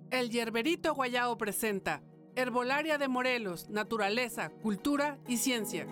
El Yerberito Guayabo presenta Herbolaria de Morelos, Naturaleza, Cultura y Ciencia.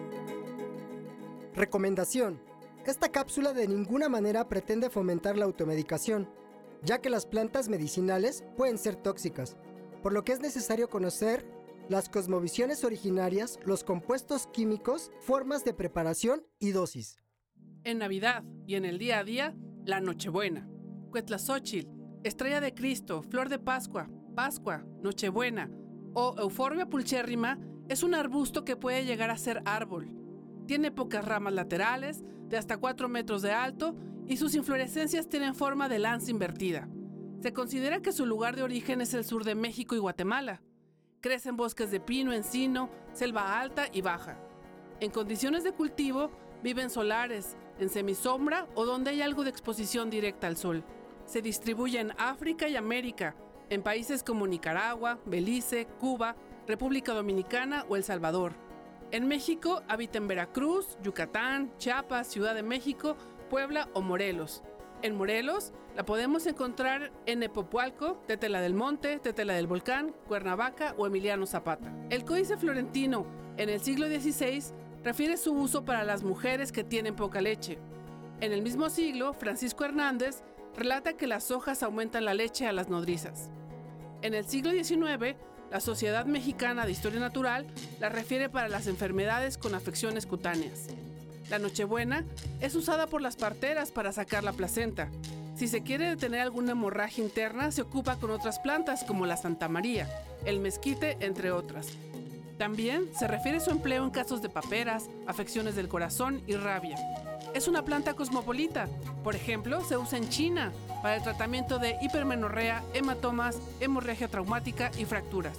Recomendación. Esta cápsula de ninguna manera pretende fomentar la automedicación, ya que las plantas medicinales pueden ser tóxicas, por lo que es necesario conocer las cosmovisiones originarias, los compuestos químicos, formas de preparación y dosis. En Navidad y en el día a día, la Nochebuena. Cuetlazóchitl, Estrella de Cristo, Flor de Pascua, Pascua, Nochebuena o Euphorbia pulchérrima es un arbusto que puede llegar a ser árbol. Tiene pocas ramas laterales, de hasta 4 metros de alto, y sus inflorescencias tienen forma de lanza invertida. Se considera que su lugar de origen es el sur de México y Guatemala. Crece en bosques de pino, encino, selva alta y baja. En condiciones de cultivo, vive en solares, en semisombra o donde hay algo de exposición directa al sol. Se distribuye en África y América, en países como Nicaragua, Belice, Cuba, República Dominicana o El Salvador. En México habita en Veracruz, Yucatán, Chiapas, Ciudad de México, Puebla o Morelos. En Morelos la podemos encontrar en Nepopualco, Tetela del Monte, Tetela del Volcán, Cuernavaca o Emiliano Zapata. El Códice Florentino, en el siglo XVI, refiere su uso para las mujeres que tienen poca leche. En el mismo siglo, Francisco Hernández relata que las hojas aumentan la leche a las nodrizas. En el siglo XIX, la Sociedad Mexicana de Historia Natural la refiere para las enfermedades con afecciones cutáneas. La Nochebuena es usada por las parteras para sacar la placenta. Si se quiere detener alguna hemorragia interna, se ocupa con otras plantas como la Santa María, el mezquite, entre otras. También se refiere su empleo en casos de paperas, afecciones del corazón y rabia. Es una planta cosmopolita. Por ejemplo, se usa en China para el tratamiento de hipermenorrea, hematomas, hemorragia traumática y fracturas.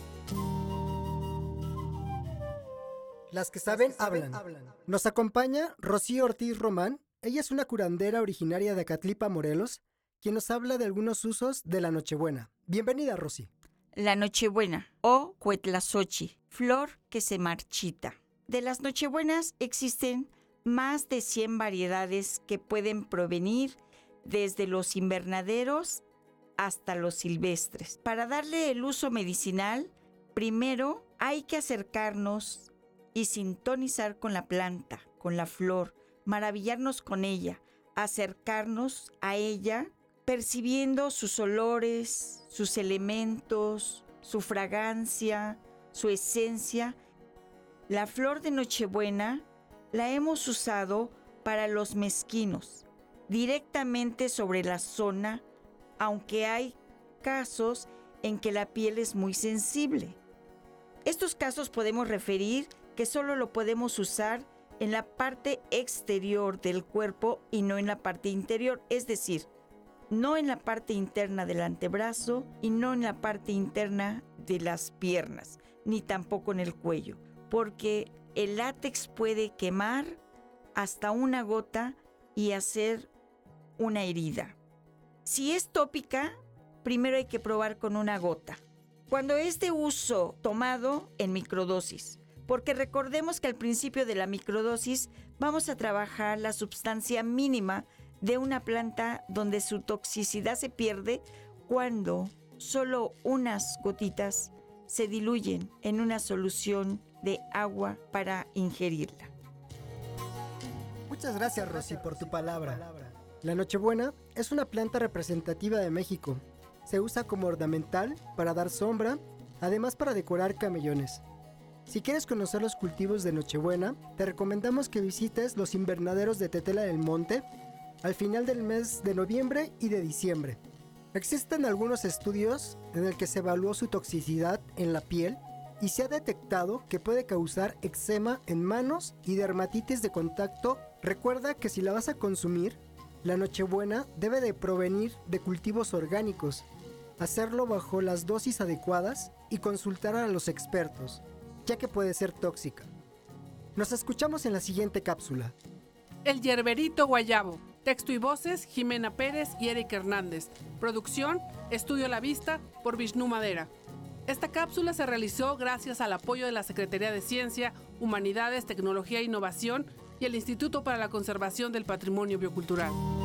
Las que saben, hablan. Nos acompaña Rocío Ortiz Román. Ella es una curandera originaria de Acatlipa, Morelos, quien nos habla de algunos usos de la Nochebuena. Bienvenida, Rosy. La Nochebuena o Cuetlazóchitl, flor que se marchita. De las Nochebuenas existen más de 100 variedades que pueden provenir desde los invernaderos hasta los silvestres. Para darle el uso medicinal, primero hay que acercarnos y sintonizar con la planta, con la flor, maravillarnos con ella, acercarnos a ella, percibiendo sus olores, sus elementos, su fragancia, su esencia. La flor de Nochebuena la hemos usado para los mezquinos, directamente sobre la zona, aunque hay casos en que la piel es muy sensible. Estos casos podemos referir que solo lo podemos usar en la parte exterior del cuerpo y no en la parte interior, es decir, no en la parte interna del antebrazo y no en la parte interna de las piernas, ni tampoco en el cuello, porque el látex puede quemar hasta una gota y hacer una herida. Si es tópica, primero hay que probar con una gota. Cuando es de uso tomado en microdosis, porque recordemos que al principio de la microdosis vamos a trabajar la sustancia mínima de una planta donde su toxicidad se pierde cuando solo unas gotitas se diluyen en una solución de agua para ingerirla. Muchas gracias, Rosy, por tu palabra. La Nochebuena es una planta representativa de México. Se usa como ornamental para dar sombra, además para decorar camellones. Si quieres conocer los cultivos de Nochebuena, te recomendamos que visites los invernaderos de Tetela del Monte al final del mes de noviembre y de diciembre. Existen algunos estudios en el que se evaluó su toxicidad en la piel y se ha detectado que puede causar eczema en manos y dermatitis de contacto. Recuerda que si la vas a consumir, la Nochebuena debe de provenir de cultivos orgánicos, hacerlo bajo las dosis adecuadas y consultar a los expertos, ya que puede ser tóxica. Nos escuchamos en la siguiente cápsula. El Yerberito Guayabo. Texto y voces, Jimena Pérez y Eric Hernández. Producción, Estudio La Vista, por Vishnu Madera. Esta cápsula se realizó gracias al apoyo de la Secretaría de Ciencia, Humanidades, Tecnología e Innovación y el Instituto para la Conservación del Patrimonio Biocultural.